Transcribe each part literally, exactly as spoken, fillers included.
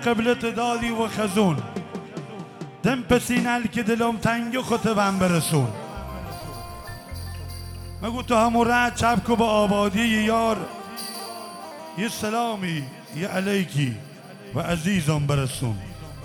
قبلت دادی و خزون دم پسینل که دلم تنگ خطبم برسون مگو تو همون رد چپ که با آبادی یار یه سلامی یه علیکی و عزیزم برسون.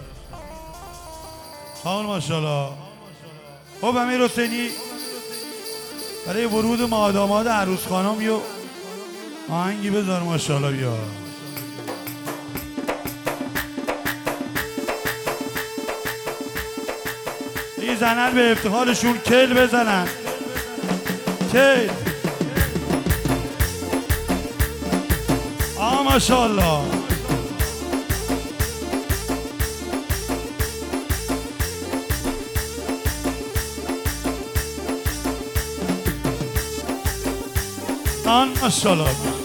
خان ماشاءالله. خب امیر حسینی برای ورود ماداماد عروس خانم یه آهنگی بذار ماشاءالله بیا. این زنن به افتخارشون کل بزنن کل. آه ماشاءالله. آن ماشاءالله.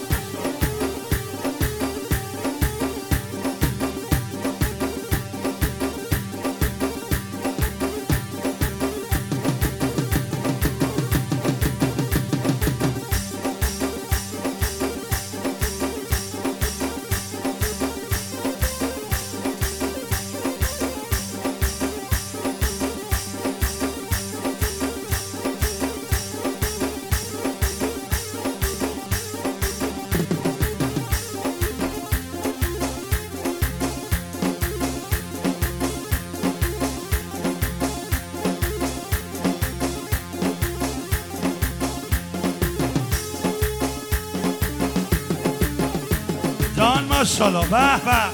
جان ماشاءالله. به به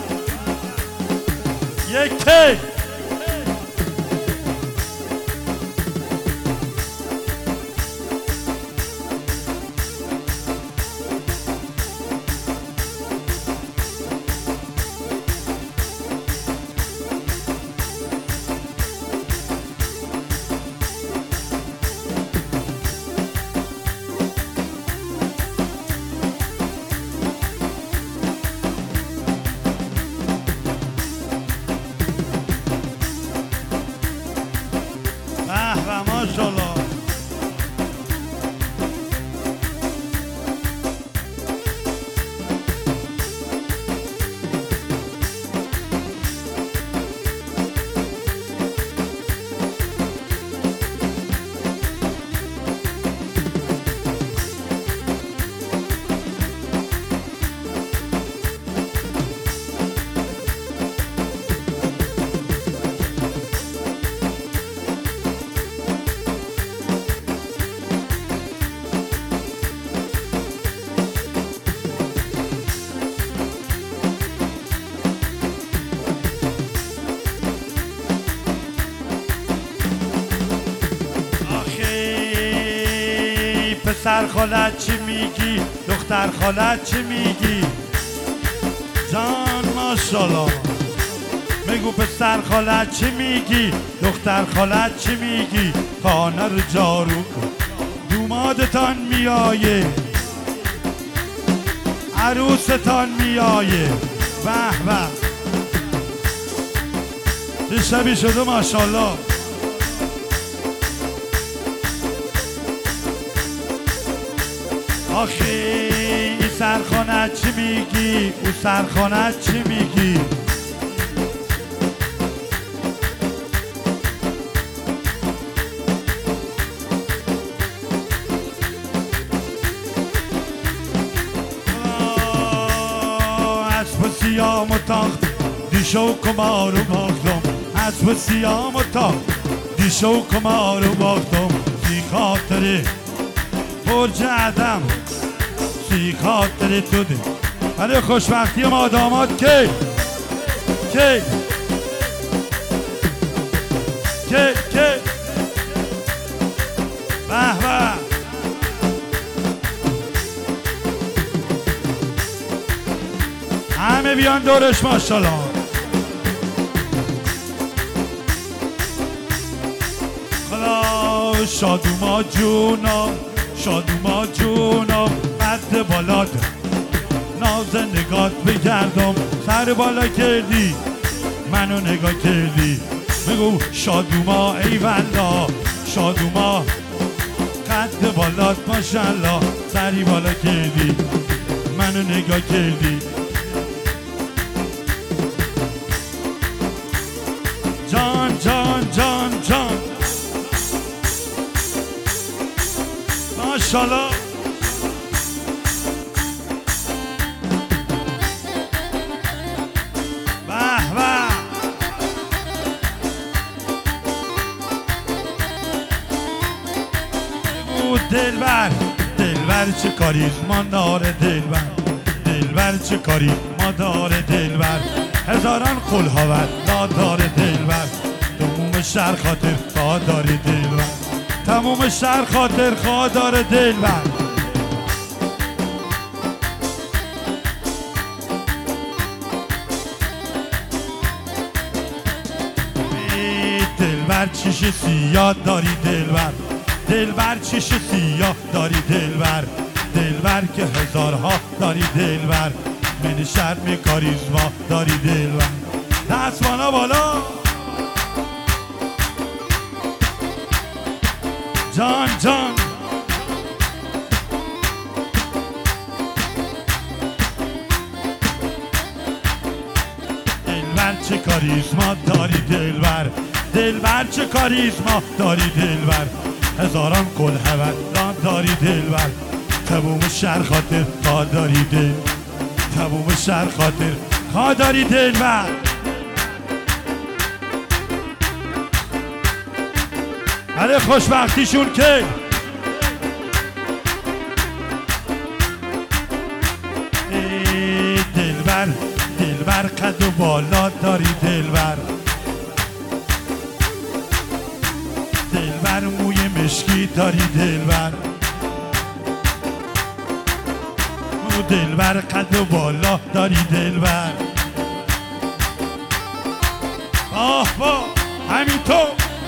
یک کی ماشاءالله. پسر خالت چی میگی دختر خالت چی میگی جان ماشاءالله. میگو پسر خالت چی میگی دختر خالت چی میگی خانه رو جارو کن دومادتان میایه عروستان میایه. به به شبی شده ماشاءالله. آخی این سرخانت چی میگی او سرخانت چی میگی اسب سیام و تاخت دیشو کمار و باختم اسب سیام و تاخت دیشو کمار و باختم سی خاطره برج عدم سی خاطر تو ده برای خوشبختی ما داماد کی کی کی کی به به همه بیان دورش ماشاءالله. خدا شادوما جونا شادوما جونم قد بالا ده ناز نگات بگردم سر بالا کردی منو نگاه کردی بگو شادوما ای والله شادوما قد بالات ماشالله سری بالا کردی منو نگاه کردی ماشاءالله. به به دلبر دلبر چه کاریزما داره دلبر دلبر چه کاریزما داره دلبر هزاران قلها داره دلبر تموم شهر خاطر خواه داره دلبر تموم شهر خاطر خواه داره دلبر دلبر چیش سیاه داری دلبر دلبر چیش سیاه داری دلبر دلبر که هزارها داری دلبر من شرم کاریزما داری دلبر دست بالا بالا جان جان دلبر چه کاریزما داری دلبر دلبر چه کاریزما داری دلبر هزاران گل هوسان داری دلبر تموم شهر خاطر خواه داری دل تموم شهر خاطر خواه داری دلبر برای خوشبختیشون که دلبر دلبر قد و بالا داری دلبر دلبر موی مشکی داری دلبر مو دلبر قد و بالا داری دلبر آه با همینطور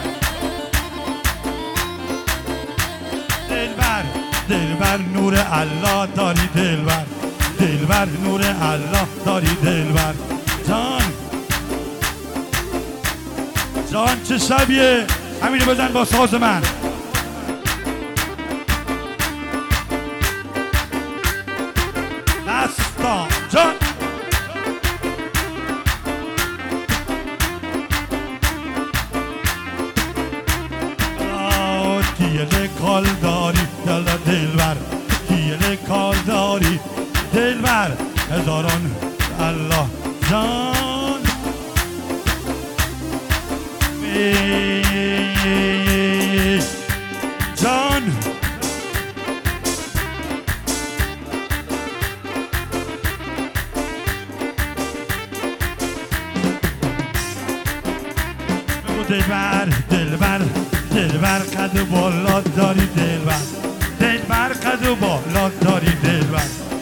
دلبر دلبر نور الله داری دلبر دلبر نور الله داری دلبر جان جان چه شبیه همینو بزن با ساز من دستا جان دیل کال داری دل دلبر دیل کال داری دلبر هزاران الله جان جان دلبر دلبر دلبر قد بالا داری دلبر دلبر قد بالا داری دلبر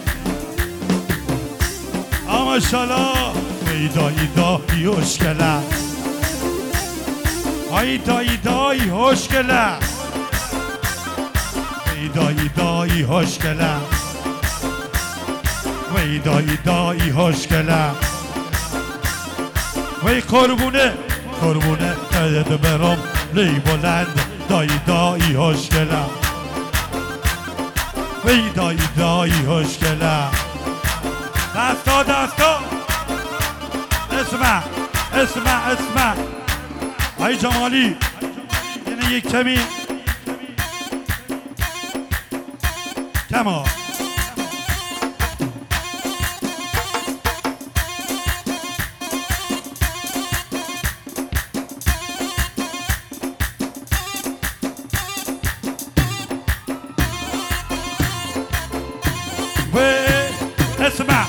ماشاءالله ای دایی دایی هشکله ای دایی دایی هشکله ای دایی دایی هشکله ای دایی دایی هشکله وی قربونه قربونه قدد برام لی بلند دایی دایی هشکله وی دایی دایی هشکله دستا دستا اسمع اسمع اسمع ای جمالی یعنی یک کمی کما اسمع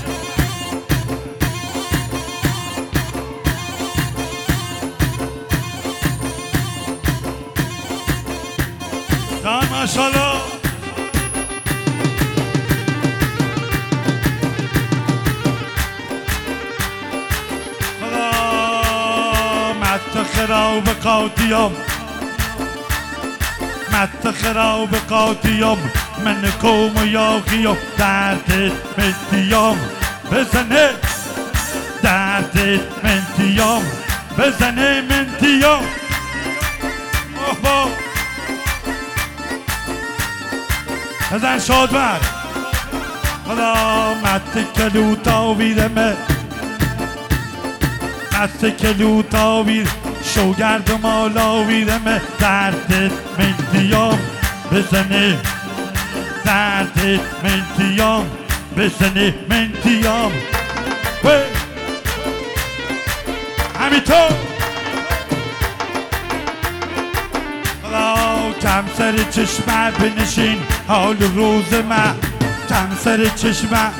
جان ماشاءالله خدا مت خراب قاطیم مت خراب قاطیم من کوم و یاقیم دردت منتیم بزنه دردت منتیم بزنه منتیم اوه بزن شاد بر خدا مت کلو تاویرمه مت کلو تاویر شوگرد مالا ویرمه دردت منتیم بزنه درد منتیام بزنه منتیام وی همینطور کم سر چشمه بنشین حال روز من کم سر چشمه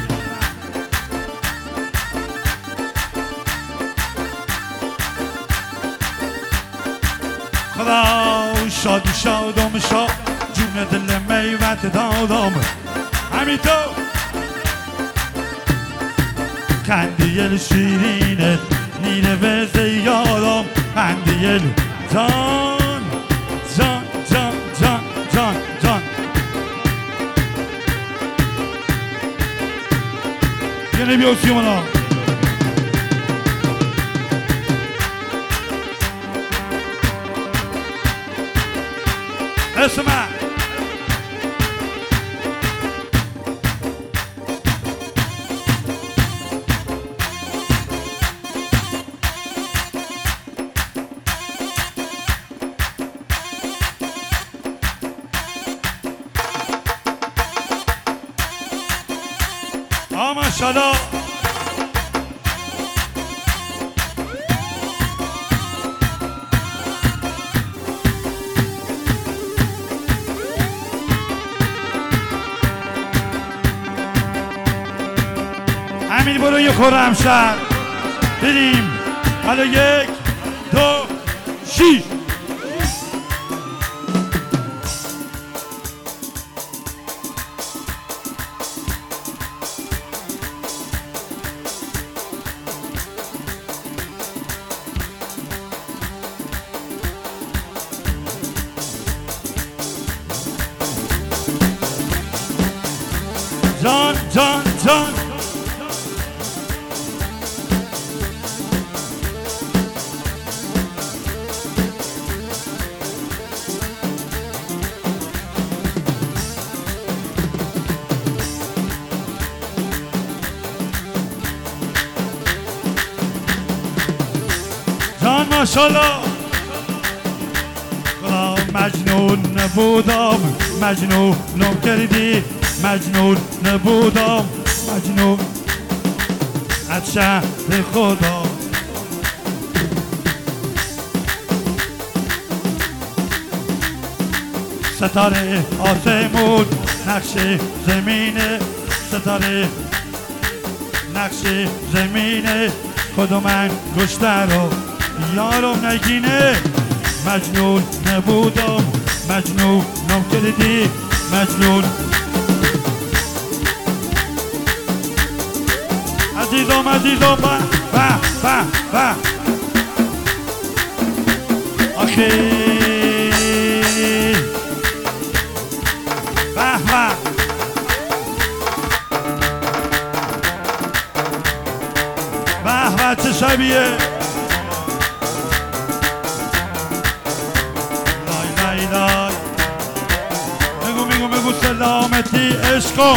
خدا شاد شادم شاد جون دل میوت دادم همینطور کندیل شیرینت نیره به زیادم کندیل جان جان جان جان جان جان یه نبی اوسیومانا اسمع آه ماشاءالله همین برو یه خورم شد بریم حالا یک دو شیش جان جان جان جان ماشاءالله خدا مجنون نبودم مجنونم کردی مجنون نبودم مجنون از شهر خدا ستاره آسمون نقش زمینه ستاره نقش زمینه خودم انگشته رو یارم نگینه مجنون نبودم مجنونم کردی مجنون عزیزم عزیزم با با با با آخی با با به به چه شبیه لای لای لای بگو بگو بگو سلامتی عشقم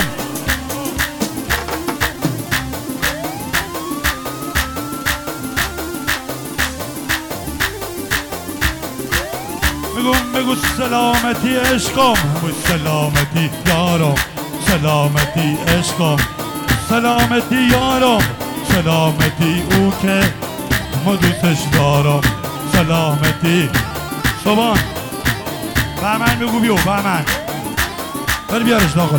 بگو بگو سلامتی عشقم بگو سلامتی یارم سلامتی عشقم سلامتی یارم سلامتی او که ما دوستش دارم سلامتی صبحان بهمن بگو بیو بهمن بری بیارش داخل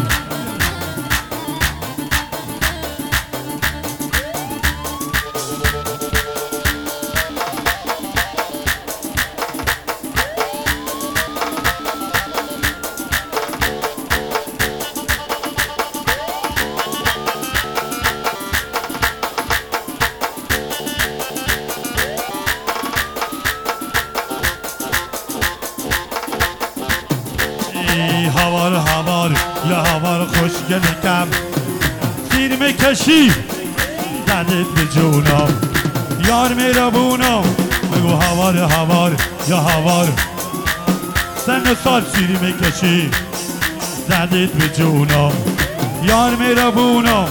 هوار هوار یا هوار خوشگل کم سیر میکشی دلت به جونم یار میربونم بگو هوار هوار یا هوار سن و سال سیر میکشی دلت به جونم یار میربونم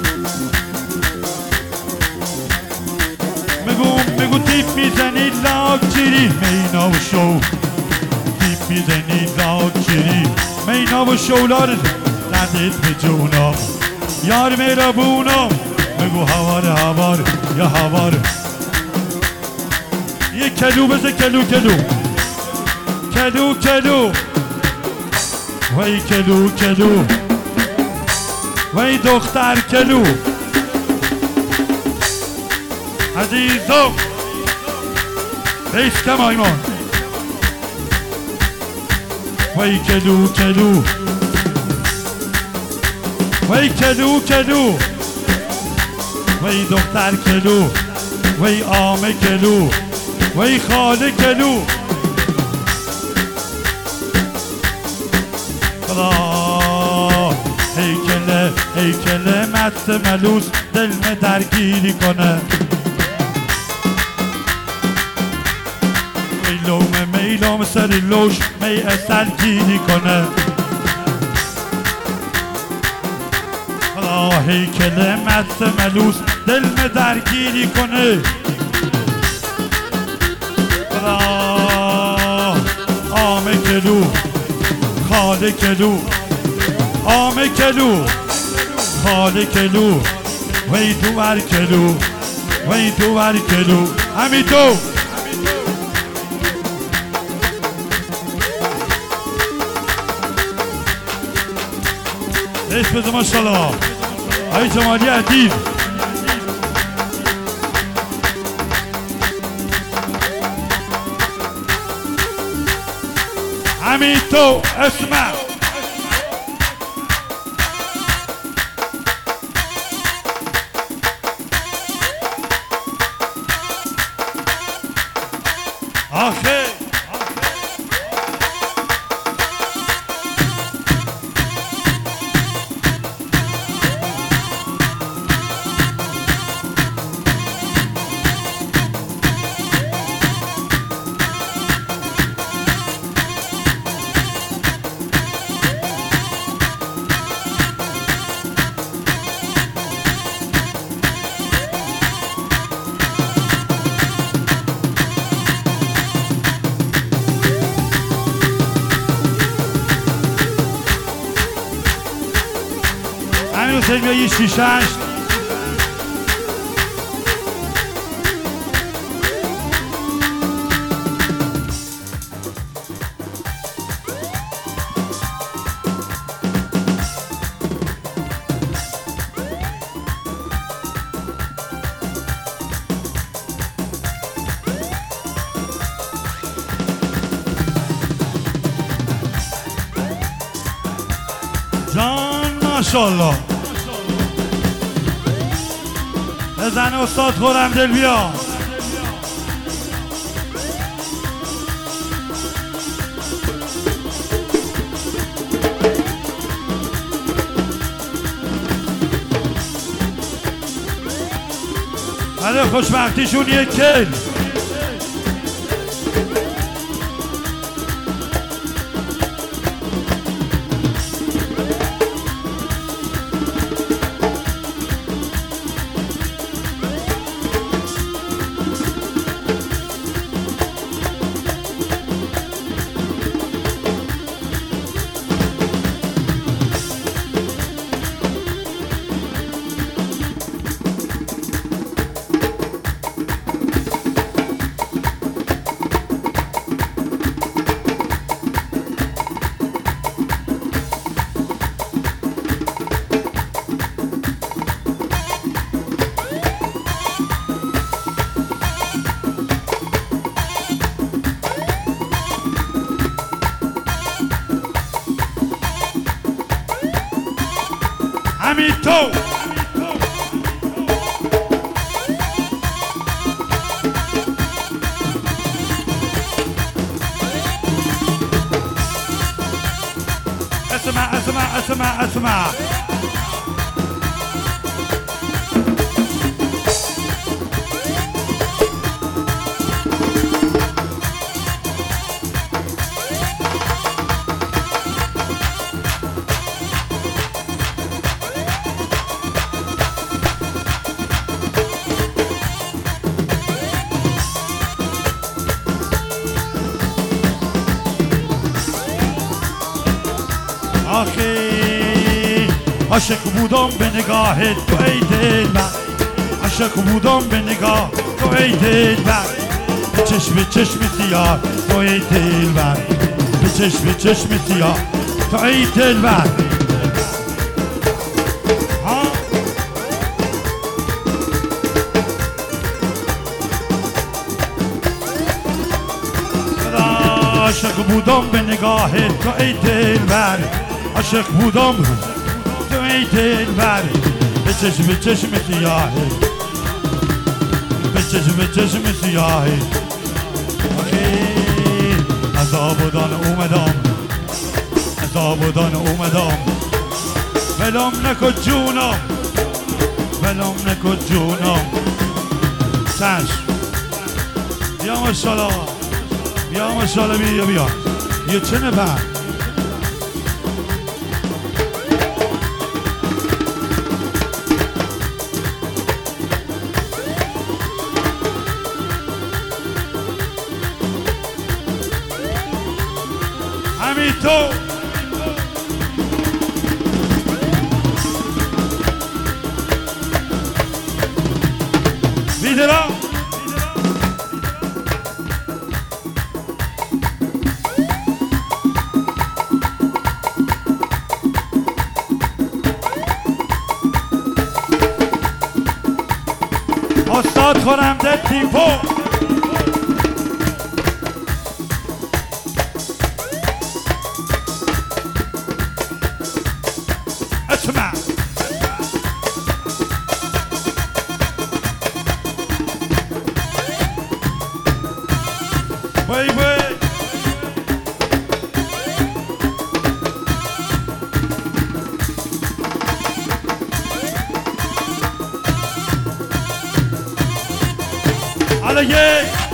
بگو بگو تیپ میزنی لا داکچری مینا و شو دیپ میدنی داکچری مینا و شولار ندید به جونم یار میرا بونم بگو هوار هوار یا هوار یک کلو بزه کلو کلو کلو کلو وی کلو کلو وی دختر کلو عزیزم ریس کم آیمان وی کلو کلو وی کلو کلو وی دختر کلو وی آمه کلو وی خاله کلو خدا هیکله هیکله مست ملوس دل me درگیری کنه میلوم میلوم سری لوش می اصل گیری کنه خدا هیکله مست ملوس دل me درگیری کنه خدا آمه کلو خاله کلو آمه کلو خاله کلو وی دوار کلو وی دوار کلو همی تو ریش بزن ماشالله های جمالی عدیب همی تو اسمع آخه همین حسین بیا یه شیشه هشت جان ماشالله بزن استاد خورم دل بیا بله خوشبختیشون یک کل همین تو اسمع اسمع اسمع اسمع عاشق بودم به نگاه تو ای دلبر، عاشق بودم به نگاه تو ای دلبر، به چشم چشم سیاه تو ای دلبر، به چشم چشم سیاه تو ای دلبر. عاشق بودم به نگاه تو ای دلبر، عاشق بودم تو ای دلبر، به چشم چشم سیاه، به چشم چشم سیاه. از آبادان اومدم، از آبادان اومدم، ولم نکن جونم، ولم نکن جونم. چشم بیا ماشاءالله، بیا ماشاءالله، بیا بیا یه چه نبر. همین تو بیدرم استاد خورم ده تیپو. اسمع وای وای على